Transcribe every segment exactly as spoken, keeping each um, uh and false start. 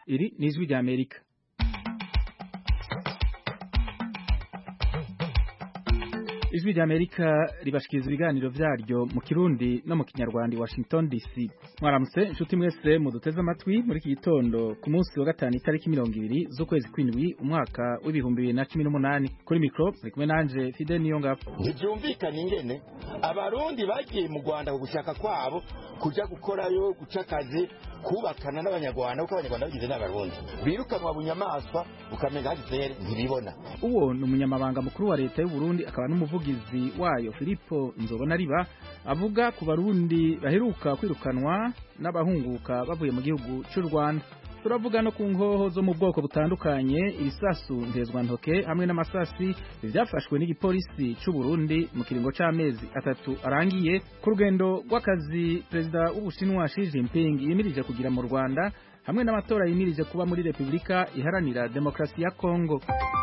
Iri ni ijwi ry'Amerika. Ijwi ry'Amerika ribashikiriza ibiganiro vyaryo mu Kirundi no mu Kinyarwanda i Washington D C. Mwaramutse inshuti mwese muduteze amatwi muri iki gitondo ku munsi wa gatanu itariki mirongo ibiri z'ukwezi kw'indwi umwaka w'ibihumbi bibiri na cumi n'umunani. Kuri micro ndi kumwe nanje Fidel Niyongabo. Ntibyumvikana ingene abarundi bagiye mu Rwanda gushaka kwabo kuja gukorayo guca akazi kubakana n'abanyarwanda kuko abanyarwanda bagize n'abarundi birukanwa bunyamaswa ukamenga hagizere ntibibona. Uwo ni umunyamabanga mukuru wa leta y'u Burundi akaba n'umuvugizi wayo Filipo Nzobonariba avuga ku barundi baheruka kwirukanwa n'abahunguka bavuye mu gihugu cy'u Rwanda. Turavuga no ku nkoho zo mu bwoko butandukanye, ibisasu ndezwa ntoke hamwe n'amasasi byafashwe n'igipolisi cy'u Burundi mu kiringo c'amezi atatu arangiye ku rugendo rw'akazi Perezida w'Ubushinwa Xi Jinping yimirije kugira mu Rwanda hamwe n'amatora yimirije kuba muri Republika Iharanira Demokarasi ya Kongo.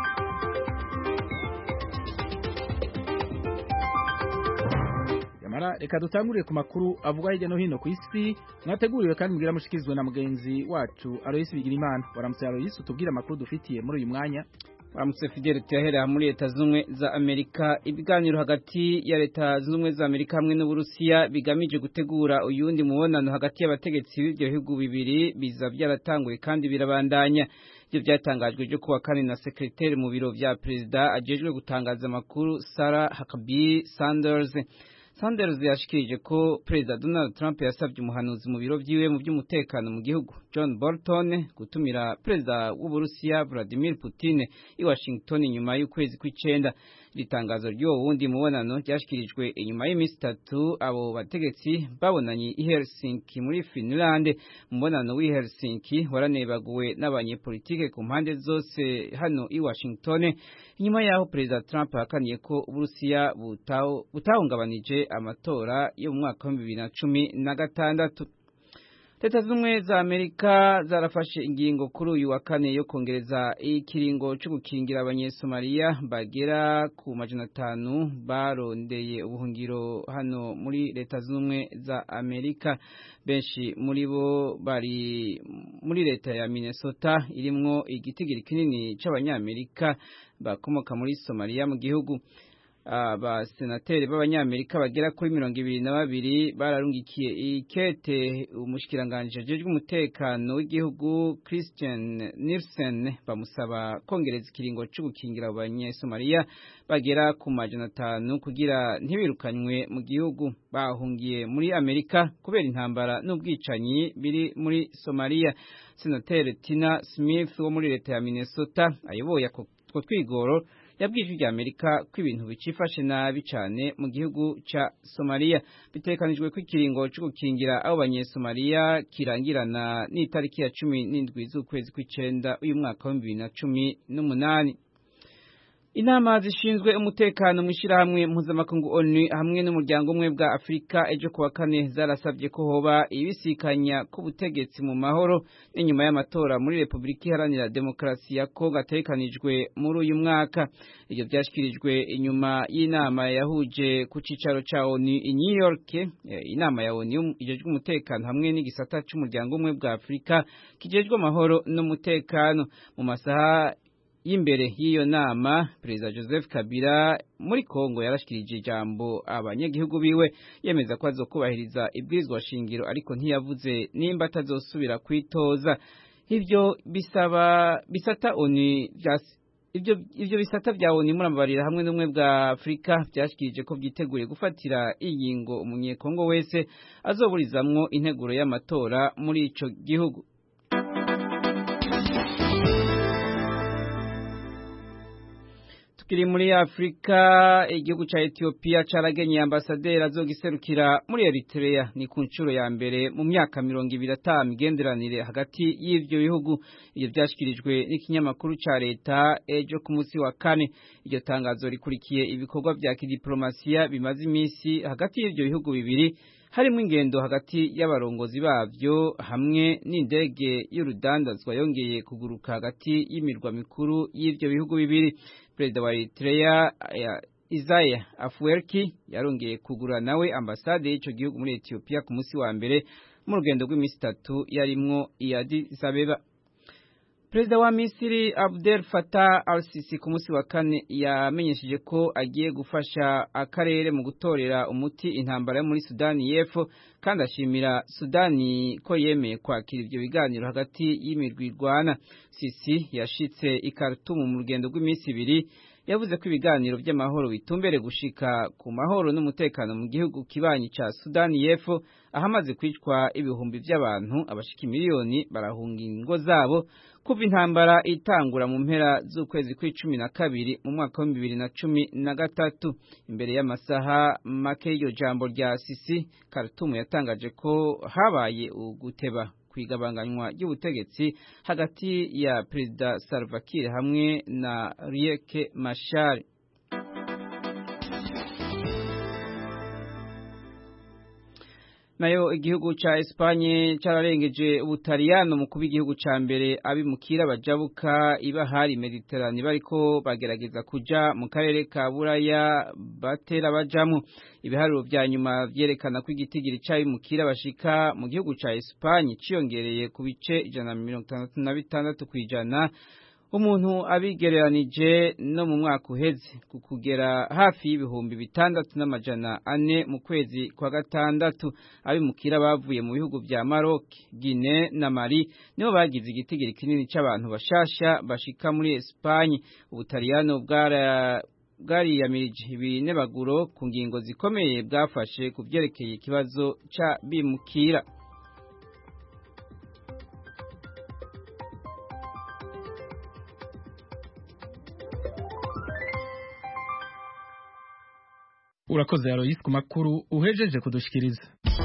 Mara reka dutangurire ku makuru avuga hirya no hino ku isi mwateguriwe kandi mugira mushikizwe na mugenzi wacu Aloysi Bigirimana. Waramutse Aloysi, utubwira amakuru dufitiye muri uyu mwanya. Waramutse Fidel, tuyahera muri Leta Zunze za Amerika. Ibiganiro hagati ya Leta Zunze za Amerika hamwe n'Uburusiya bigamije gutegura uyundi mubonano hagati y'abategetsi b'ibyo bihugu bibiri biza byaratanguye kandi birabandanya. Ibyo byatangajwe byo kuwa kane na sekreteri mu biro vya Perezida ajejwe gutangaza amakuru Sarah Huckabee Sanders. Sanders yashikirije ko Perezida Donald Trump yasabye umuhanuzi mu biro vyiwe mu by'umutekano mu gihugu John Bolton gutumira Perezida w'Uburusiya Vladimir Putin i Washington nyuma y'ukwezi kw'icenda. Ritangazo ryo wundi mubonano ryashikirijwe inyuma y'imisi itatu abo bategetsi babonanye i Helsinki muri Finland. Mubonano w'i Helsinki waranebaguwe n'abanyepolitike ku mpande zose hano i Washington inyuma yaho Perezida Trump hakaniye ko Uburusiya butahungabanije amatora yo mu mwaka wa bibiri na cumi na gatandatu. Leta Zunze za Amerika zarafashe ingingo kuri uyu wa kane yo kongereza ikiringo cyo gukingira abanyesomaliya bagera ku majana atanu barondeye ubuhungiro hano muri Leta Zunze za Amerika. Benshi muri bo bari muri leta ya Minnesota irimwo igitigiri kinini c'abanyamerika bakomoka muri Somalia mu gihugu. Abasenateri b'abanyamerika bagera kuri mirongo ibiri na babiri bararungikiye ikete umushikiranganje ajejwe umutekano w'igihugu Christian Nielsen bamusaba kongereza ikiringo cyo gukingira abanyesomaliya bagera ku majana atanu kugira ntibirukanywe mu gihugu bahungiye muri Amerika kubera intambara n'ubwicanyi biri muri Somalia. Senateri Tina Smith wo muri leta ya Minnesota ayoboye ako twigoro yabwije rya Amerika ko ibintu bicifashe nabi cyane mu gihugu ca Somalia. Bitekanijwe ko ikiringo cyo gukingira abo banyesomaliya kirangirana n'itariki ya cumi n'indwi z'ukwezi kw'icenda uyu mwaka wa bibiri na cumi n'umunani. Inama zishinzwe umutekano mw'ishirahamwe mpuzamakungu O N U hamwe n'umuryango umwe bwa Afrika ejo kuwa kane zarasabye ko hoba ibisikanya ku butegetsi mu mahoro n'inyuma y'amatora muri Republika Iharanira Demokarasi ya Kongo atekanijwe muri uyu mwaka. Ibyo byashikirijwe inyuma y'inama yahuje ku cicaro ca O N U i New York. Inama ya O N U ijejwe umutekano hamwe n'igisata c'umuryango umwe bwa Afrika kijejwe amahoro n'umutekano. Mu masaha y'imbere y'iyo nama Perezida Joseph Kabila muri Kongo yarashikirije ijambo abanyagihugu biwe yemeza ko azokubahiriza ibwirizwa shingiro ariko ntiyavuze nimba atazosubira kwitoza. Ivyo bisaba bisata O N U ivyo ivyo bisata vya O N U murambarira hamwe n'umwe bwa Afrika byashikirije ko byiteguriye gufatira ingingo umunyekongo wese azoburizamwo integuro y'amatora muri ico gihugu. Kiri muri Afrika, igihugu ca Ethiopia caragenye ambasaderi azogiserukira muri Eritrea ni ku ncuro ya mbere mu myaka mirongo ibiri ata migenderanire hagati y'ivyo bihugu. Iyo byashikirijwe n'ikinyamakuru ca leta ejo ku munsi wa kane. Iryo tangazo rikurikiye ibikorwa vya kidiplomasiya bimaze imisi hagati y'ivyo bihugu bibiri, harimo ingendo hagati y'abarongozi bavyo hamwe n'indege y'urudandazwa yongeye kuguruka hagati y'imirwa mikuru y'ivyo bihugu bibiri. Perezida wa Eritrea Isaias Afwerki yarongeye kugura nawe ambasade y'ico gihugu muri Ethiopia ku munsi wa mbere mu rugendo rw'imisi itatu yarimwo i Addis Abeba. Perezida wa Misiri Abdel Fattah al-Sisi ku munsi wa kane yamenyesheje ko agiye gufasha akarere mu gutorera umuti intambara yo muri Sudani y'Epfo kandi ashimira Sudani ko yemeye kwakira ibyo biganiro hagati y'imirwi irwana. Sisi yashitse i Khartoum mu rugendo rw'iminsi ibiri, yavuze ko ibiganiro by'amahoro bitumbere gushika ku mahoro n'umutekano mu gihugu kibanyi ca Sudani y'Epfo ahamaze kwicwa ibihumbi by'abantu, abashika miliyoni barahunga ingo zabo kuva intambara itangura mu mpera z'ukwezi kw'icumi na kabiri mu mwaka wa bibiri na cumi na gatatu. Imbere y'amasaha make y'iryo jambo rya Sisi, Khartoum yatangaje ko habaye uguteba kwigabanganywa ry'ubutegetsi hagati ya Perezida Salva Kiir hamwe na Riek Machar. Nayo igihugu ca Espanye cararengeje Ubutaliyano mu kuba igihugu ca mbere abimukira bajabuka ibahari Mediterane bariko bagerageza kuja mu karere ka Buraya batera bajamwo. Ibiharuro vya nyuma vyerekana ko igitigiri c'abimukira bashika mu gihugu ca Espanye ciyongereye ku bice ijana na mirongo itandatu na bitandatu kw'ijana umuntu abigereranije no mu mwaka uheze, ku kugera hafi y'ibihumbi bitandatu n'amajana ane mu kwezi kwa gatandatu. Abimukira bavuye mu bihugu vya Maroc, Guinea na Mali nibo bagize igitigiri kinini c'abantu bashasha bashika muri Espanye. Ubutaliyano bwara bwariyamirije ibinebaguro ku ngingo zikomeye bwafashe ku vyerekeye ikibazo ca bimukira. Urakoze Alois ku makuru uhejeje kudushikiriza.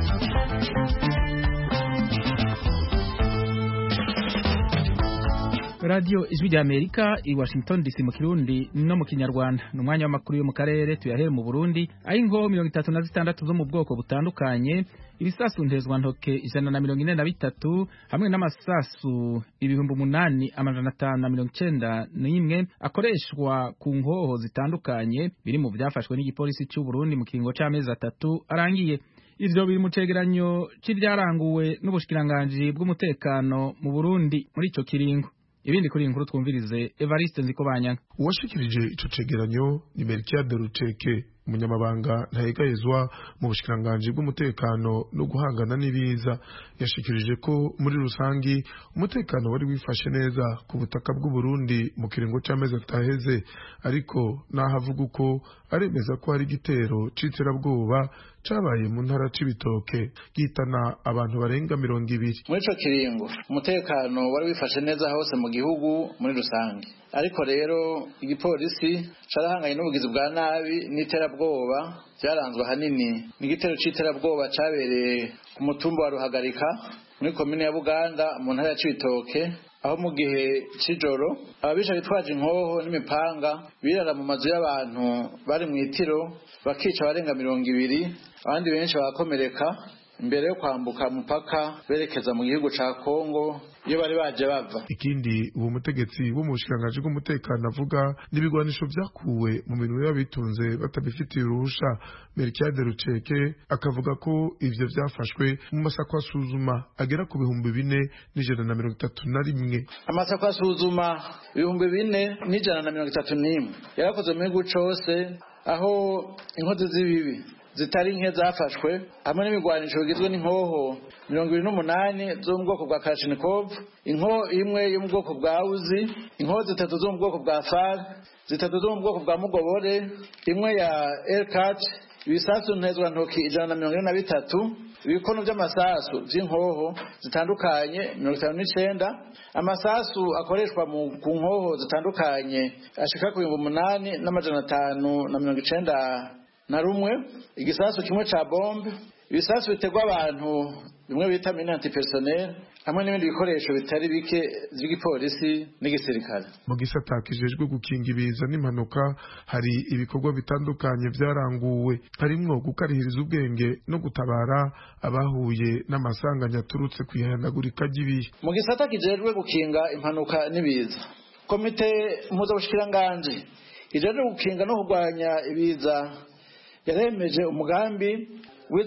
Radio Ijwi rya Amerika i Washington D C mu Kirundi no mu Kinyarwanda. Numwanya w'amakuru yo mu karere tuyahere mu Burundi, aho ingo mirongo itatu na zitandatu zo mu bwoko butandukanye, ibisasu ntezwa ntoke ijana na mirongo ine na bitatu hamwe n'amasasu ibihumbi umunani amajana atanu na mirongo icenda n'imwe akoreshwa ku nkoho zitandukanye biri mu byafashwe n'igipolisi cy'u Burundi mu kiringo c'amezi atatu arangiye. Ivyo biri mu cegeranyo c'ivyaranguwe n'ubushikiranganje bw'umutekano mu Burundi muri ico kiringo. Ibindi kuri inkuru twumvirize Evariste Nzikobanya. Uwashikirije ico cegeranyo ni Melchior de Ruceke, umunyamabanga ntayegayezwa mu bushikiranganje bw'umutekano no guhangana n'ibiza. Yashikirije ko muri rusangi umutekano wari wifashe neza ku butaka bw'u Burundi mu kiringo c'amezi ataheze, ariko nahavuga uko aremeza ko hari igitero c'iterabwoba cabaye mu ntara c'ibitoke gitana abantu barenga mirongo ibiri. Muri ico kiringo umutekano wari wifashe neza hose mu gihugu muri rusange, ariko rero igipolisi carahanganye n'ubugizi bwa nabi n'iterabwoba vyaranzwe hanini n'igitero c'iterabwoba cabereye ku mutumba wa Ruhagarika muri komine ya Buganda mu ntara ya Cibitoke, aho mu gihe c'ijoro ababisha bitwaje inkoho n'imipanga birara mu mazu y'abantu bari mw'itiro bakica abarenga mirongo ibiri, abandi benshi barakomereka imbere yo kwambuka mupaka berekeza mu gihugu ca Kongo iyo bari baje bava. Ikindi uwo mutegetsi wo mu bushikiranganje bw'umutekano avuga n'ibigwanisho vyakuwe mu minwe y'abitunze batabifitiye uruhusha. Melchior de Ruceke akavuga ko ivyo vyafashwe mu masako asuzuma agera ku bihumbi bine n'ijana na mirongo itatu na rimwe. Amasako asuzuma ibihumbi bine n'ijana na mirongo itatu n'imwe yarakozwe mu gihugu cose, aho inkozi z'ibibi zitari nke zafashwe hamwe n'imigwanisho bigizwe n'inkoho mirongo ibiri n'umunani zo mu bwoko bwa Kalashnikov, inkoho imwe yo mu bwoko bwa Uzi, inkoho zitatu zo mu bwoko bwa Far, zitatu zo mu bwoko bwa Mugobore, imwe ya Elkat, ibisasu ntezwa ntoki ijana na mirongo ine na bitatu, ibikono vy'amasasu vy'inkoho zitandukanye mirongo itanu n'icenda, amasasu akoreshwa mu ku nkoho zitandukanye ashika ku bihumbi umunani n'amajana atanu na mirongo icenda na rumwe, igisasu kimwe ca bombe, ibisasu bitegwa abantu bimwe bita mine antipersonnel, hamwe n'ibindi bikoresho bitari bike vy'igipolisi n'igisirikare. Mu gisata kijejwe gukinga ibiza n'impanuka hari ibikorwa bitandukanye vyaranguwe, harimwo gukarihiriza ubwenge no gutabara abahuye n'amasanganya aturutse kwihanagurika ry'ibihe. Mu gisata kijejwe gukinga impanuka n'ibiza, komite mpuzabushikiranganji ijejwe gukinga no kurwanya ibiza yaremeje umugambi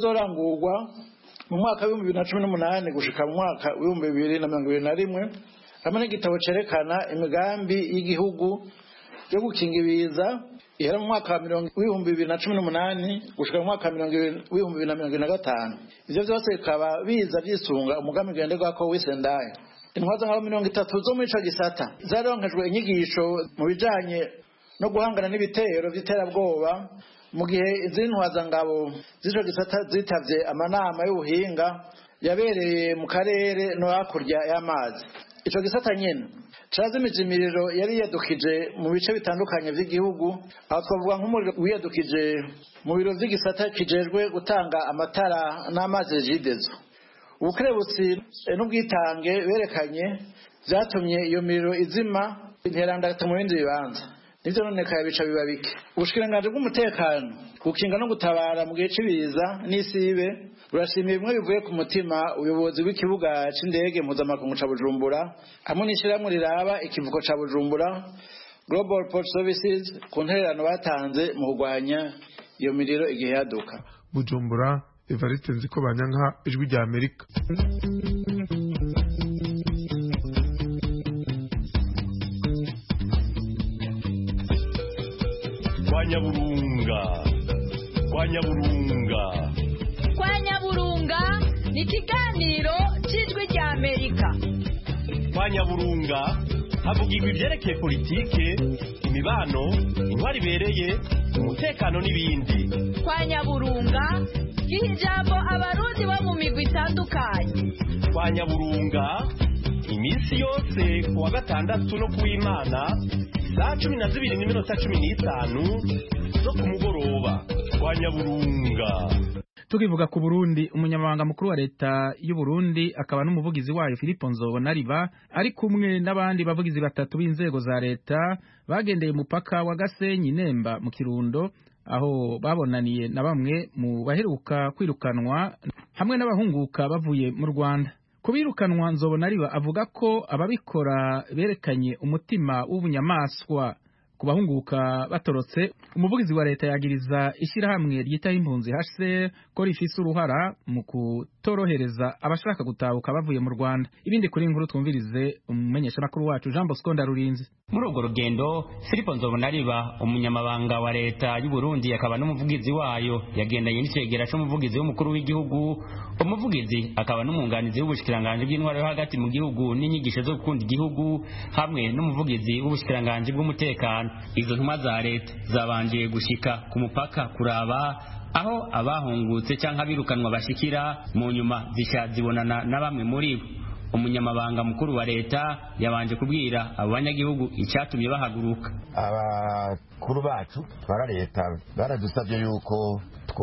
wizorangurwa mu mwaka w'ibihumbi bibiri na cumi n'umunani gushika mu mwaka w'ibihumbi bibiri na mirongo ibiri na rimwe, hamwe n'igitabo cerekana imigambi y'igihugu yo gukinga ibiza ihera mu mwaka w'ibihumbi bibiri na cumi n'umunani gushika mu mwaka w'ibihumbi bibiri na mirongo ibiri na gatanu. Ivyo vyose bikaba biza vyisunga umugambi ngenderwako w'Isendai. Intwaza nka mirongo itatu zo muri ico gisata zaronkejwe inyigisho mu bijanye no guhangana n'ibitero vy'iterabwoba, mu gihe izindi ntwazangabo z'ico gisata zitavye amanama y'ubuhinga yabereye mu karere no hakurya y'amazi. Ico gisata nyene carazimije imiriro yari yadukije mu bice bitandukanye vy'igihugu, aho twavuga nk'umuriro wiyadukije mu biro vy'igisata kijejwe gutanga amatara n'amazi Regideso. Ubukerebutsi n'ubwitange berekanye vyatumye iyo miriro izima interandagata mu bindi bibanza, nivyo none kaya bica biba bike. Ubushikiranganji bw'umutekano gukinga no gutabara mu gihe c'ibiza n'isibe burashimiye bimwe bivuye ku mutima ubuyobozi bw'ikibuga c'indege mpuzamakungu ca Bujumbura hamwe n'ishirahamwe riraba ikivuko ca Bujumbura Global Port Services ku ntererano batanze mu kurwanya iyo miriro igihe yaduka. Bujumbura, Evariste Nzikobanyanka, Ijwi rya Amerika. Kwa Nyaburunga, kwa Nyaburunga, kwa Nyaburunga ni ikiganiro c'Ijwi rya Amerika. Kwa Nyaburunga havugirwa ivyerekeye politike, imibano, intwari ibereye, umutekano n'ibindi. Kwa Nyaburunga giha ijambo abarundi bo mu migwi itandukanye. Kwa Nyaburunga iminsi yose kuwa gatandatu no kuw'Imana saa cumi na zibiri n'iminota cumi n'itanu zo ku mugoroba. Kwa Nyaburunga. Tukivuga ku Burundi, umunyamabanga mukuru wa leta y'u Burundi akaba n'umuvugizi wayo Filipo Nzobonariba ari kumwe n'abandi bavugizi batatu b'inzego za leta bagendeye umupaka wa Gasenyi Nemba mu Kirundo, aho babonaniye na bamwe mu baheruka kwirukanwa hamwe n'abahunguka bavuye mu Rwanda. Kubirukanwa, Nzobonariba avuga ko ababikora berekanye umutima w'ubunyamaswa ku bahunguka batorotse. Umuvugizi wa leta yagiriza ishirahamwe ryitaho impunzi H C R ko rifise uruhara mu kutorohereza abashaka gutahuka bavuye mu Rwanda. Ibindi kuri inkuru twumvirize umumenyesha makuru wacu Jean Bosco Ndarurinzi. Muri urwo rugendo, Filipo Nzobonariba umunyamabanga wa leta y'u Burundi akaba n'umuvugizi wayo yagendanye n'icegera c'umuvugizi w'umukuru w'igihugu. Umuvugizi akaba n'umwunganizi w'ubushikiranganje bw'intwaro yo hagati mu gihugu n'inyigisho zo gukunda igihugu hamwe n'umuvugizi w'ubushikiranganje bw'umutekano. Izo ntumwa za leta zabanje gushika ku mupaka kuraba aho abahungutse canke abirukanwa bashikira, mu nyuma zisha zibonana na bamwe muri bo. Umunyamabanga mukuru wa leta yabanje kubwira abo banyagihugu icyatumye bahaguruka. Abakuru bacu bara leta baradusabye yuko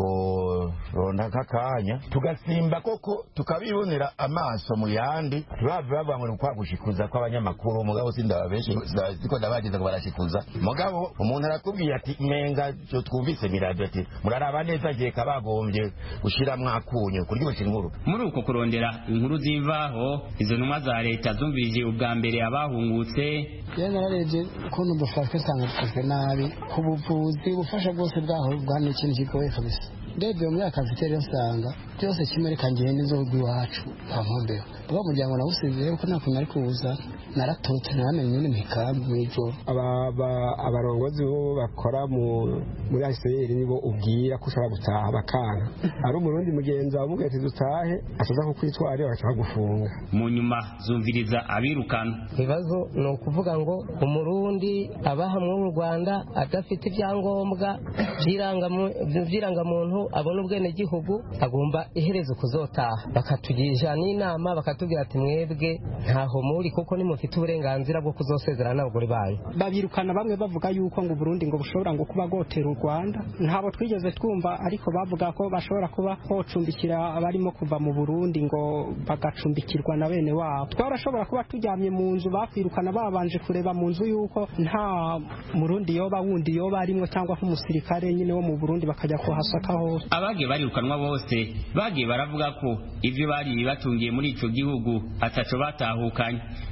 tworonda kakanya tugasimba koko tukabibonera amaso mu yandi, tubave bavuga ngo kwagushikuza kw'abanyamakuru. Mugabo sindaba benshi ziko ndabagiza ko barashikuza. Mugabo umuntu arakubwiye ati menga cyo twumvise mirado ati muraraba neza gihe kabagombye gushira mwakunye kuri byo inkuru. Muri uko kurondera inkuru zivaho, izo ntumwa za leta zumvirije ubwa mbere abahungutse. Yanareje ukuntu dufashwe sanga dufashwe nabi ku buvuzi, ubufasha bwose bwaho bwana ikintu kigoye kabisa. Ndebye mu myaka mfite rero usanga byose kimwe kandi nizo iwacu kwa Nkombero. Ubwo muryango nawusize uko nta kuntu ari kuza naratotse namenye nyine mikambi mwijo. Aba abarongozi bo bakora mu muri A C R nibo ubwira ko ushaka gutaha bakanga. Ari umurundi mugenza wamubwiye ati dutahe asaza ko kwitwara bakaba gufunga. Mu nyuma zumviriza abirukana. Ibibazo no kuvuga ngo umurundi abaha mu Rwanda adafite ibyangombwa byiranga byiranga muntu abona ubwene gihugu agomba iherezo kuzotaha. Bakatugisha n'inama bakatubwira ati mwebwe ntaho muri kuko nimufite uburenganzira bwo kuzosezerana n'abagore bayo. Babirukana bamwe bavuga yuko ngo Burundi ngo bushobora ngo kuba gotera u Rwanda. Ntabo twigeze twumva, ariko bavuga ko bashobora kuba hocumbikira abarimo kuva mu Burundi ngo bagacumbikirwa na bene wabo. Twarashobora kuba tujyamye mu nzu bafirukana babanje kureba mu nzu yuko nta Murundi yoba wundi yoba arimo cyangwa nk'umusirikare nyine wo mu Burundi bakajya kuhasakaho. Abage barirukanwa bose bagiye baravuga ko ivyo bari batungiye muri ico gihugu ataco batahukanye.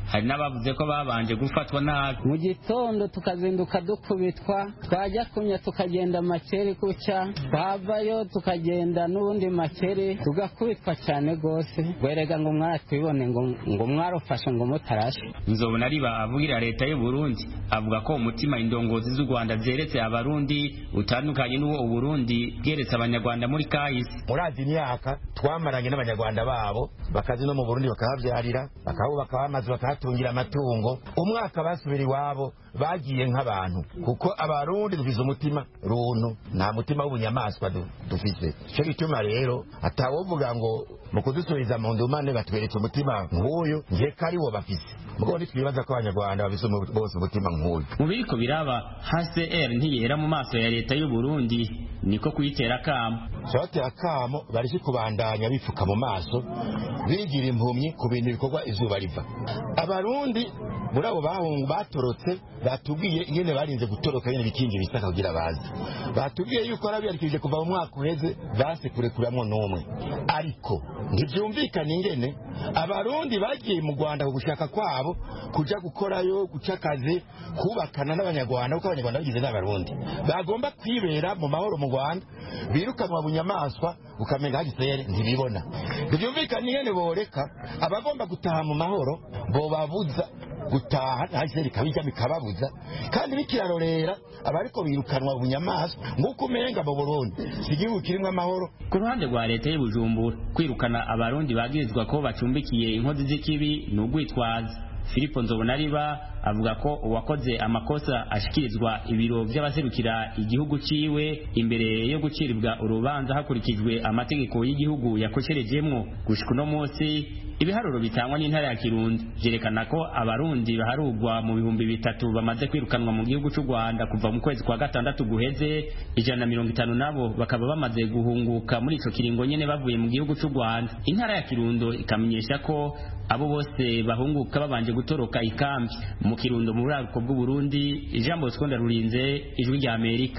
hari n'abavuze ko babanje gufatwa nabi. Mu gitondo tukazinduka dukubitwa, twajya kunya tukagenda makeri kucya, twavayo tukagenda n'ubundi makeri tugakubitwa cyane gose. Gwerega ngo mwatwibone ngo ngo mwarofashe ngo mutarashe. Nzobonariba avugira leta y'u Burundi avuga ko umutima indongozi z'u Rwanda zeretse abarundi utandukanye n'uwo u Burundi bweretse abanyarwanda muri kahise. Murazi imyaka twamaranye n'abanyarwanda babo bakazi no mu Burundi bakahavyarira bakahubaka amazi bakahatungira amatungo. Umwaka basubira iwabo bagiye nk'abantu kuko abarundi dufise umutima runtu nta mutima w'ubunyamaswa dufise. Cyo gituma rero atawovuga ngo mu kudusubiza mu ndumane batweretse umutima nk'uyu nje kari wo bafise. Mugo nitwibaza ko abanyarwanda bafise bose umutima nk'uyu. Mu biriko biraba H C R ntiyera mu maso ya leta y'u Burundi niko kuyitera kamo. Sote akamo barisi kubandanya bifuka mu maso bigira impumyi ku bintu bikorwa izuba riva. Abarundi muri abo bahungu batorotse batubwiye ingene barinze gutoroka nyene bikingi bisaka kugira bazi. Batubwiye yuko arabiyarikije kuva mu mwaka uheze base kurekuramwo n'umwe. Ariko ntivyumvikana ingene abarundi bagiye mu Rwanda gushaka kwabo kuja gukorayo guca akazi kubakana n'abanyarwanda kuko abanyarwanda bagize n'abarundi bagomba kwibera mu mahoro mu Rwanda birukanwa bunyamaswa ukamenga hagisere ntibibona. Ntivyumvikana ingene boreka abagomba gutaha mu mahoro bo babuza gutaha hagisere kabijya bikababuza kandi bikirarorera abariko birukanwa bunyamaswa nguko umenga mu Burundi sigihugu kirimwe amahoro. Ku ruhande rwa leta y'u Bujumbura kwirukana abarundi bagirizwa ko bacumbikiye inkozi z'ikibi n'ugwitwaza. Filipo Nzobonariba avuga ko uwakoze amakosa ashikirizwa ibiro by'abaserukira igihugu ciwe imbere yo guciribwa urubanza hakurikijwe amategeko y'igihugu yakosherejemwo. Gushika no munsi ibiharuro bitangwa n'intara ya Kirundo byerekana ko abarundi baharugwa mu bihumbi bitatu bamaze kwirukanwa mu gihugu cy'u Rwanda kuva mu kwezi kwa gatandatu guheze, ijana na mirongo itanu nabo bakaba bamaze guhunguka muri ico kiringo nyene bavuye mu gihugu cy'u Rwanda. Intara ya Kirundo ikamenyesha ko abo bose bahunguka babanje gutoroka ikambi. Mu Kirundo mu buraruko bw'u Burundi, Jean Bosco Ndarurinze, Ijwi rya Amerika.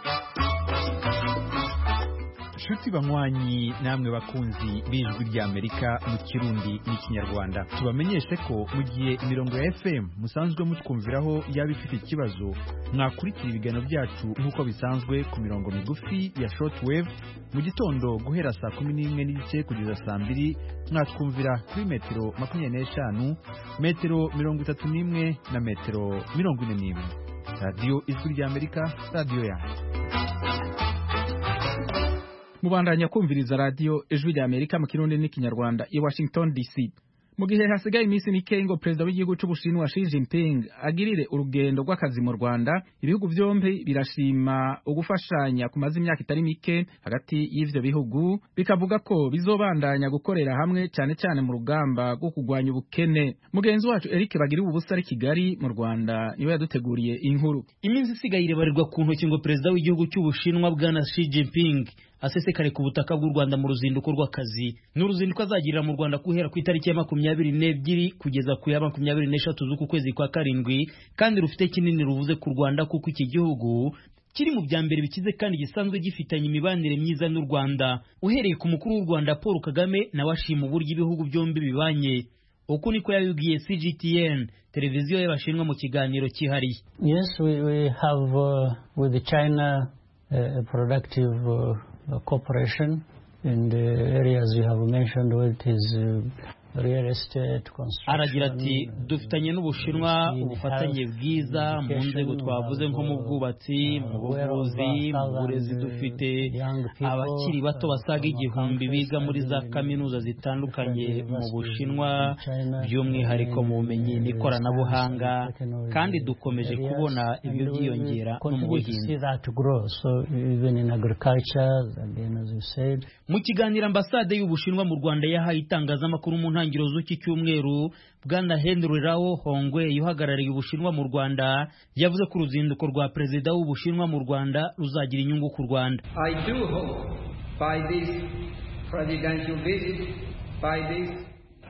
Shuti banywanyi namwe bakunzi b'Ijwi rya Amerika mu Kirundi n'ikinyarwanda, tubamenyeshe ko mu gihe imirongo ya F M musanzwe mutwumviraho yaba ifite ikibazo, mwakurikira ibiganiro byacu nk'uko bisanzwe ku mirongo migufi ya shortwave mu gitondo guhera saa kumi n'imwe n'igice kugeza saa mbiri, mwatwumvira kuri metero makumyabiri n'eshanu, metero mirongo itatu n'imwe na metero mirongo ine n'imwe. Radio Ijwi rya Amerika, radio yanyu. Mubandanya kumviriza radio Ijwi rya Amerika mu Kirundi n'ikinyarwanda i Washington D C. Mu gihe hasigaye iminsi mike ngo perezida w'igihugu cy'Ubushinwa Xi Jinping agirire urugendo rw'akazi mu Rwanda, ibihugu byombi birashima ugufashanya kumaze imyaka itari mike hagati y'ivyo bihugu, bikavuga ko bizobandanya gukorera hamwe cyane cyane mu rugamba rwo kugwanya ubukene. Mugenzi wacu Eric Bagiri ubusa ari Kigali mu Rwanda niwe yaduteguriye inkuru. Iminsi isigaye irebarirwa ku ntoki ngo perezida w'igihugu cy'Ubushinwa bwana Xi Jinping asesekare ku butaka bw'u Rwanda mu ruzinduko rw'akazi. N'uruzinduko azagirira mu Rwanda kuhera ku itariki ya makumyabiri n'ebyiri kugeza ku ya makumyabiri n'eshatu z'uku kwezi kwa karindwi, kandi rufite kinini ruvuze ku Rwanda kuko iki gihugu kiri mu bya mbere bikize kandi gisanzwe gifitanye imibanire myiza n'u Rwanda. Uhereye ku mukuru w'u Rwanda Paul Kagame nawe ashima uburyo ibihugu byombi bibanye. Uku niko yabibwiye C G T N, televiziyo y'Abashinwa mu kiganiro cyihariye. Yes, we, we have uh, with China uh, a productive uh, cooperation in the areas you have mentioned, which is uh, real estate, construction. Aragira ati dufitanye n'Ubushinwa ubufatanye bwiza mu nzego twavuze nko mu bwubatsi, mu buvuzi, mu burezi. Dufite abakiri bato basaga igihumbi biga muri za kaminuza zitandukanye mu Bushinwa, by'umwihariko mu bumenyi n'ikoranabuhanga, kandi dukomeje kubona ibyo byiyongera no mu buhinzi. Mu kiganiro ambasade y'Ubushinwa mu Rwanda yahaye itangazamakuru mu ntangiriro z'iki cyumweru, bwana Henry Rao Hongwe yuhagarariye Ubushinwa mu Rwanda yavuze ko uruzinduko rwa perezida w'Ubushinwa mu Rwanda ruzagira inyungu ku Rwanda. I do hope by this presidential visit, by this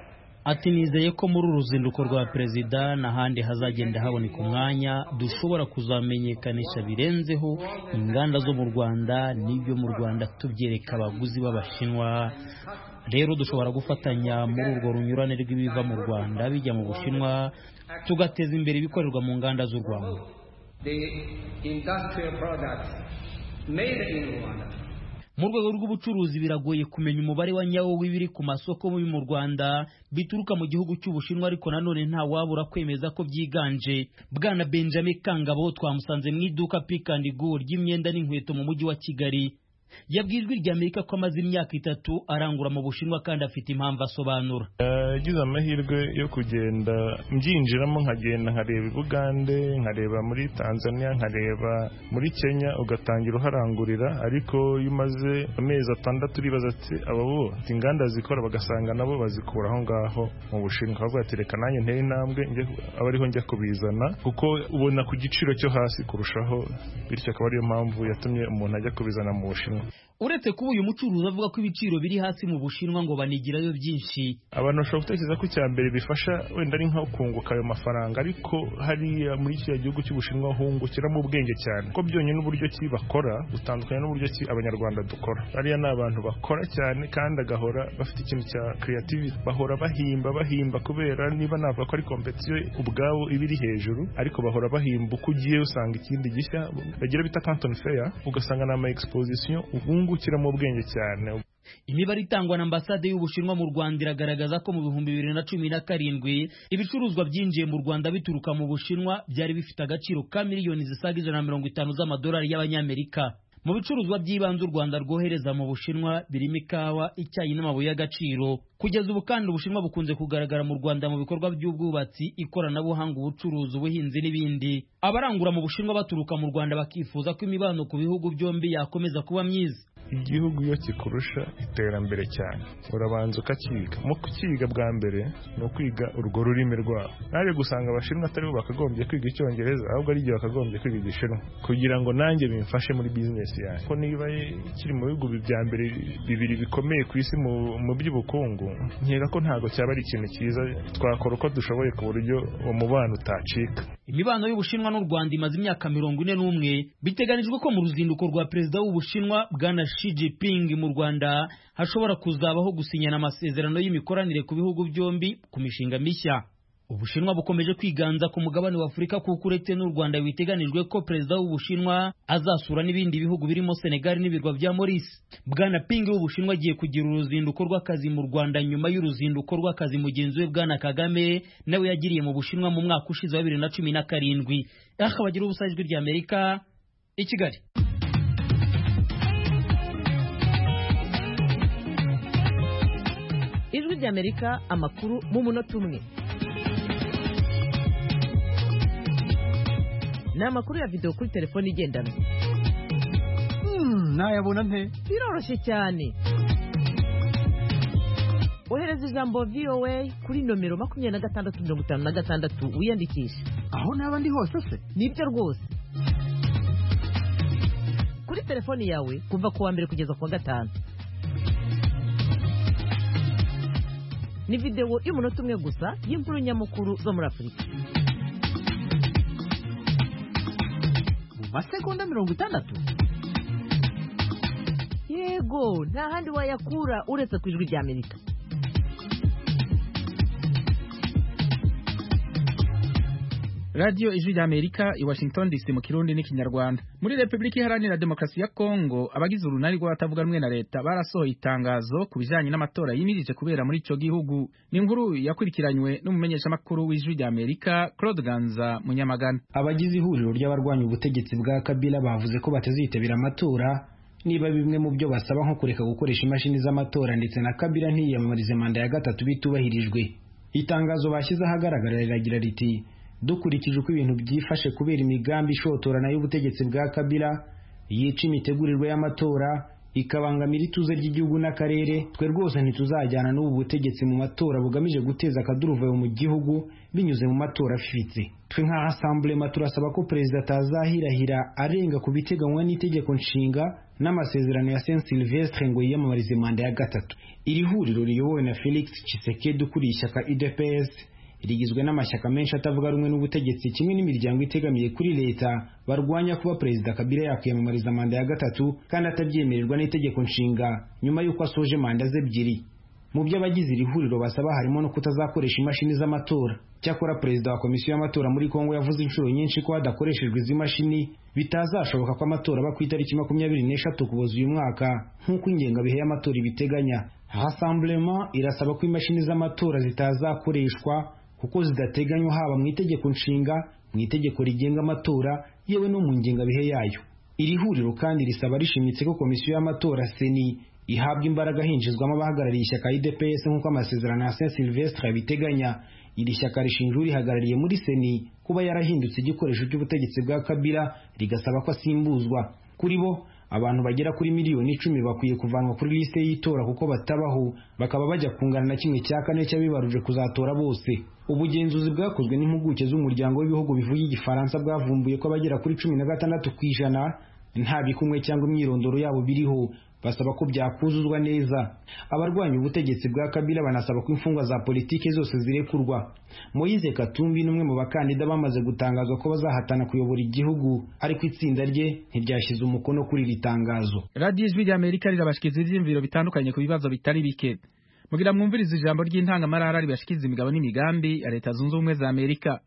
ati nizeye ko muri uru ruzinduko rwa perezida n'ahandi hazagenda haboneka umwanya dushobora kuzamenyekanisha birenzeho inganda zo mu Rwanda n'ibyo mu Rwanda tubyereka abaguzi b'Abashinwa. Rero dushobora gufatanya muri urwo runyurane rw'ibiva mu Rwanda bijya mu Bushinwa tugateza imbere ibikorerwa mu nganda z'u Rwanda. The industrial products made in Rwanda. Mu rwego rw'ubucuruzi biragoye kumenya umubare wa nyawo w'ibiri ku masoko mu Rwanda bituruka mu gihugu cy'Ubushinwa, ariko nanone nta wabura kwemeza ko byiganje. Bwana Benjamin Kangabo twamusanze mu iduka Pick and Go ry'imyenda n'inkweto mu mujyi wa Kigali. Yabwijwe rya Amerika ko amaze imyaka itatu arangura mu Bushinwa kandi afite impamvu asobanura. Yagize amahirwe yo kugenda mbyinjiramo, nkagenda nkareba i Bugande, nkareba muri Tanzania, nkareba muri Kenya, ugatangira uharangurira. Ariko iyo umaze amezi atandatu uribaza ati aba bo inganda zikora, bagasanga nabo bazikura aho ngaho mu Bushinwa. Bavuga ati reka nanjye ntere intambwe njye aba ariho njya kubizana, kuko ubona ku giciro cyo hasi kurushaho, bityo akaba ariyo mpamvu yatumye umuntu ajya kubizana mu Bushinwa. Uretse kuba uyu mucuruzi avuga ko ibiciro biri hasi mu Bushinwa ngo banigirayo byinshi, abantu bashobora gutekereza ko icya mbere bifasha wenda ari nko kunguka ayo mafaranga, ariko hariya muri kiriya gihugu cy'Ubushinwa hungukiramo ubwenge cyane, ko byonyine n'uburyo ki bakora butandukanye n'uburyo ki abanyarwanda dukora. Hariya ni abantu bakora cyane kandi agahora bafite ikintu cya creativity, bahora bahimba bahimba kubera niba navuga ko ari competition ubwabo ibiri hejuru, ariko bahora bahimba uko ugiye usanga ikindi gishya bagira bita Canton Fair, ugasanga na ama exposition ubungukira mu bwenge cyane. Imibare itangwa na ambasade y'Ubushinwa mu Rwanda iragaragaza ko mu bihumbi bibiri na cumi na karindwi ibicuruzwa byinjiye mu Rwanda bituruka mu Bushinwa byari bifite agaciro ka miliyoni zisaga ijana na mirongo itanu z'amadolari y'Abanyamerika. Mu bicuruzwa by'ibanze u Rwanda rwohereza mu Bushinwa birimo ikawa, icyayi n'amabuye y'agaciro. Kugeza ubu kandi Ubushinwa bukunze kugaragara mu Rwanda mu bikorwa by'ubwubatsi, ikoranabuhanga, ubucuruzi, ubuhinzi n'ibindi. Abarangura mu Bushinwa baturuka mu Rwanda bakifuza ko imibano ku bihugu byombi yakomeza kuba myiza. Igihugu iyo kikurusha iterambere cyane urabanza ukakiga. Mu kukiga bwa mbere ni ukwiga urwo rurimi rwabo. Naje gusanga Abashinwa atari bo bakagombye kwiga Icyongereza, ahubwo ari igihe bakagombye kwiga Igishinwa, kugira ngo nanjye bimfashe muri business yanjye. Ko niba kiri mu bihugu bya mbere bibiri bikomeye ku isi mu by'ubukungu, nkeka ko ntago cyaba ari ikintu cyiza. Twakora uko dushoboye ku buryo uwo mubano utacika. Imibano y'Ubushinwa n'u Rwanda imaze imyaka mirongo ine n'umwe. Biteganijwe ko mu ruzinduko rwa perezida w'Ubushinwa Bwana Xi Jinping mu Rwanda hashobora kuzabaho gusinyana amasezerano y'imikoranire ku bihugu byombi ku mishinga mishya. Ubushinwa bukomeje kwiganza ku mugabane wa Afurika, kuko uretse n'u Rwanda biteganijwe ko perezida w'Ubushinwa azasura n'ibindi bihugu birimo Senegal n'ibirwa bya Maurice. Bwana Ping w'Ubushinwa agiye kugira uruzinduko rw'akazi mu Rwanda nyuma y'uruzinduko rw'akazi mugenzi we Bwana Kagame nawe yagiriye mu Bushinwa mu mwaka ushize wa bibiri na cumi na karindwi. Aha bagira ubusa ijwi rya Amerika i Kigali. Ijwi rya Amerika, amakuru mu munota umwe. Ni amakuru ya video kuri telefone igendanwa. Hmm, nayabona nte? Biroroshye cyane. Ohereza ijambo V O A kuri nomero makumyabiri na gatandatu mirongo itanu na gatandatu wiyandikisha. Aho naba ndi hose se? Nibyo rwose. Kuri telefone yawe kuva ku wa mbere kugeza ku wa gatanu. Ni video y'umunota umwe gusa y'inkuru nyamukuru zo muri Afurika. Masegonda mirongo itandatu. Yego, nta handi wayakura uretse ku ijwi rya Amerika. Radio Ijwi rya Amerika i Washington D C mu Kirundi n'Ikinyarwanda. Muri Republika Iharanira Demokarasi ya Kongo, abagize urunani rw'abatavuga rumwe na leta barasohoye itangazo ku bijanye n'amatora yimirije kubera muri ico gihugu. Ni inkuru yakurikiranywe n'umumenyesha makuru w'Ijwi rya Amerika Claude Ganza Munyamagana. Abagize ihuriro ry'abarwanya ubutegetsi bwa Kabila bavuze ko batazitabira amatora niba bimwe mu byo basaba nko kureka gukoresha imashini z'amatora, ndetse na Kabila ntiyiyamamarize manda ya gatatu bitubahirijwe. Itangazo bashyize ahagaragara riragira riti: dukurikije uko ibintu byifashe kubera imigambi ishotorana y'ubutegetsi bwa Kabila yica imitegurirwe y'amatora ikabangamira ituze ry'igihugu n'akarere, twe rwose ntituzajyana n'ubu butegetsi mu matora bugamije guteza akaduruvayo mu gihugu binyuze mu matora afifitse. Twe nk'Assemblée turasaba ko perezida atazahirahira arenga ku biteganywa n'itegeko nshinga n'amasezerano ya Saint Sylvestre ngo yiyamamarize manda ya gatatu. Iri huriro riyobowe na Felix Tshisekedi ukuriye ishyaka U D P S rigizwe n'amashyaka menshi atavuga rumwe n'ubutegetsi kimwe n'imiryango itegamiye kuri leta barwanya kuba Perezida Kabila yakwiyamamariza manda ya gatatu kandi atabyemererwa n'itegeko nshinga nyuma y'uko asoje manda ze ebyiri. Mu byo abagize iri huriro basaba harimo no kutazakoresha imashini z'amatora. Cyakora Perezida wa Komisiyo y'Amatora muri Kongo yavuze inshuro nyinshi ko hadakoreshejwe izi mashini bitazashoboka ko amatora aba ku itariki makumyabiri n'eshatu Ukuboza uyu mwaka nk'uko ingengabihe y'amatora ibiteganya. Rassemblement irasaba ko imashini z'amatora zitazakoreshwa kuko zidateganywa haba mu itegeko nshinga, mu itegeko rigenga amatora, yewe no mu ngengabihe yayo. Iri huriro kandi risaba rishimitse ko Komisiyo y'Amatora Seni ihabwa imbaraga hinjizwamo abahagarariye ishyaka U D P S nk'uko amasezerano ya Saint Sylvestre yabiteganya. Iri shyaka rishinja urihagarariye muri Seni kuba yarahindutse igikoresho cy'ubutegetsi bwa Kabila rigasaba ko asimbuzwa. Kuri bo abantu bagera kuri miliyoni icumi bakwiye kuvanwa kuri liste y'itora kuko batabaho, bakaba bajya kungana na kimwe cya kane cy'abibaruje kuzatora bose. Ubugenzuzi bwakozwe n'impuguke z'umuryango w'ibihugu bivuga igifaransa bwavumbuye ko abagera kuri cumi na gatandatu ku ijana nta bikumwe cyangwa imyirondoro yabo biriho, basaba ko byakuzuzwa neza. Abarwanya ubutegetsi bwa Kabila banasaba ko imfungwa za politike zose zirekurwa. Moise Katumbi n'umwe mu bakandida bamaze gutangazwa ko bazahatana kuyobora igihugu, ariko itsinda rye ntiryashyize umukono kuri iri tangazo. Radio Ijwi ry'Amerika rirabashikiza ivyiyumviro bitandukanye ku bibazo bitari bike. Mugira mwumviriza ijambo ry'intangamarara ribashikiza imigabo n'imigambi ya Leta Zunze Ubumwe za Amerika.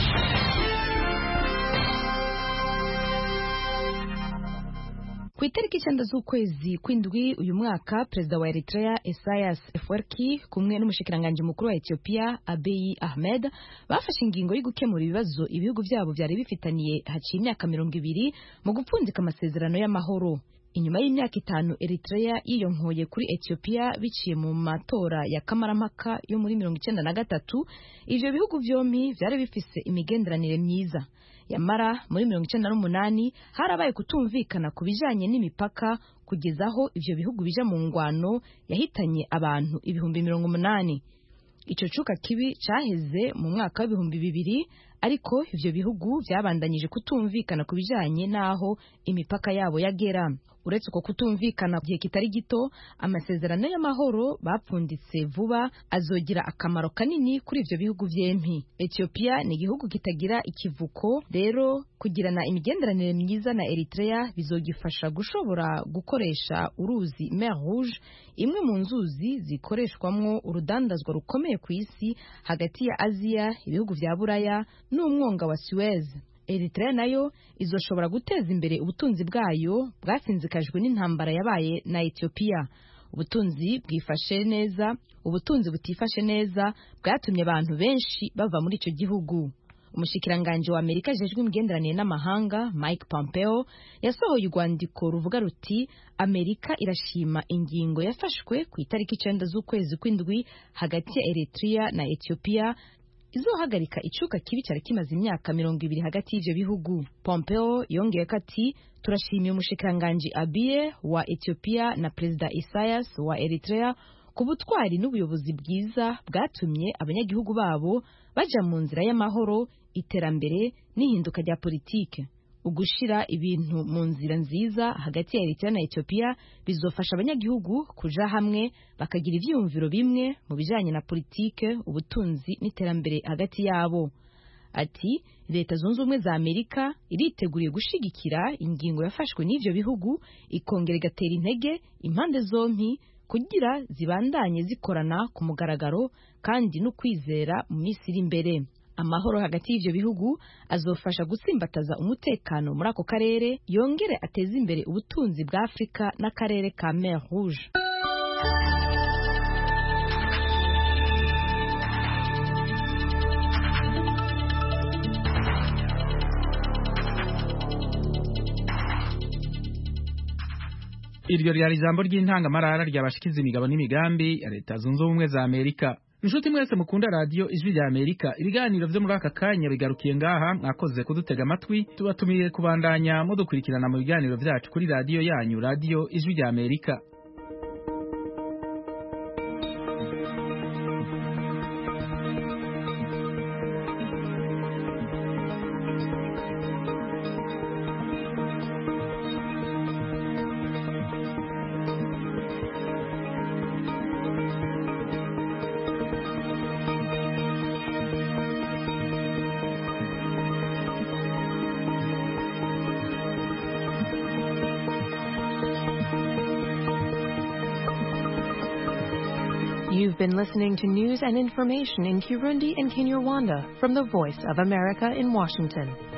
Ku itariki icyenda z'ukwezi kw'indwi uyu mwaka Perezida wa Eritrea Isaias Afwerki kumwe n'umushikiranganje mukuru wa Ethiopia Abiy Ahmed bafashe ingingo yo gukemura ibibazo ibihugu byabo byari bifitaniye haciye imyaka mirongo ibiri mu gupfundika amasezerano y'amahoro. Inyuma y'imyaka itanu Eritrea yiyonkoye kuri Ethiopia biciye mu matora ya kamarampaka yo muri mirongo icyenda na gatatu, ivyo bihugu vyompi vyari bifise imigenderanire myiza. Yamara muri mirongo icyenda n'umunani harabaye kutumvikana ku bijanye n'imipaka kugeza aho ivyo bihugu bija mu ngwano yahitanye abantu ibihumbi mirongo umunani. Ico cuka kibi caheze mu mwaka w'ibihumbi bibiri, ariko ivyo bihugu byabandanyije kutumvikana ku bijanye naho imipaka yabo yagera. Uretse ko kutumvikana gihe kitari gito, amasezerano y'amahoro bapfunditse vuba azogira akamaro kanini kuri ivyo bihugu vyempi. Ethiopia ni igihugu kitagira ikivuko, rero kugirana imigenderanire myiza na Eritrea bizogifasha gushobora gukoresha uruzi Mer Rouge, imwe mu nzuzi zikoreshwamwo urudandazwa rukomeye ku isi hagati ya Aziya, ibihugu vya Buraya n'umwonga wa Suez. Eritrea nayo izoshobora guteza imbere ubutunzi bwayo bwasinzikajwe n'intambara yabaye na Ethiopia. Ubutunzi bwifashe neza, ubutunzi butifashe neza bwatumye abantu benshi bava muri ico gihugu. Umushikiranganje wa Amerika jejwe imigenderanire n'amahanga Mike Pompeo yasohoye urwandiko ruvuga ruti Amerika irashima ingingo yafashwe ku itariki icenda z'ukwezi kw'indwi hagati ya Eritrea na Ethiopia izohagarika icuka kibi cyari kimaze imyaka mirongo ibiri hagati y'ivyo bihugu. Pompeo yongeye ko ati turashimiye umushikiranganje Abiy wa Ethiopia na Perezida Isaias wa Eritrea ku butwari n'ubuyobozi bwiza bwatumye abanyagihugu babo baja mu nzira y'amahoro, iterambere n'ihinduka rya politike. Ugushira ibintu mu nzira nziza hagati ya Eritrea na Ethiopia bizofasha abanyagihugu kuja hamwe bakagira ivyiyumviro bimwe mu bijanye na politike, ubutunzi n'iterambere hagati yabo. Ati Leta Zunze Ubumwe za Amerika iriteguriye gushigikira ingingo yafashwe n'ivyo bihugu, ikongera igatera intege impande zompi kugira zibandanye zikorana ku mugaragaro kandi no kwizera mu minsi iri imbere. Amahoro hagati y'ivyo bihugu azofasha gutsimbataza umutekano muri ako karere, yongere ateze imbere ubutunzi bwa Afrika n'akarere ka Mer Rouge. Iryo ryari ijambo ry'intangamarara ryabashikiza imigabo n'imigambi ya Leta Zunze Ubumwe za Amerika. Inshuti mwese mukunda radio Ijwi rya Amerika, ibiganiro vyo muri aka kanya bigarukiye ngaha. Mwakoze kudutega amatwi, tubatumiye kubandanya mudukurikirana mu biganiro vyacu kuri radio yanyu, Radio Ijwi rya Amerika. You've been listening to news and information in Kirundi and Kinyarwanda from the Voice of America in Washington.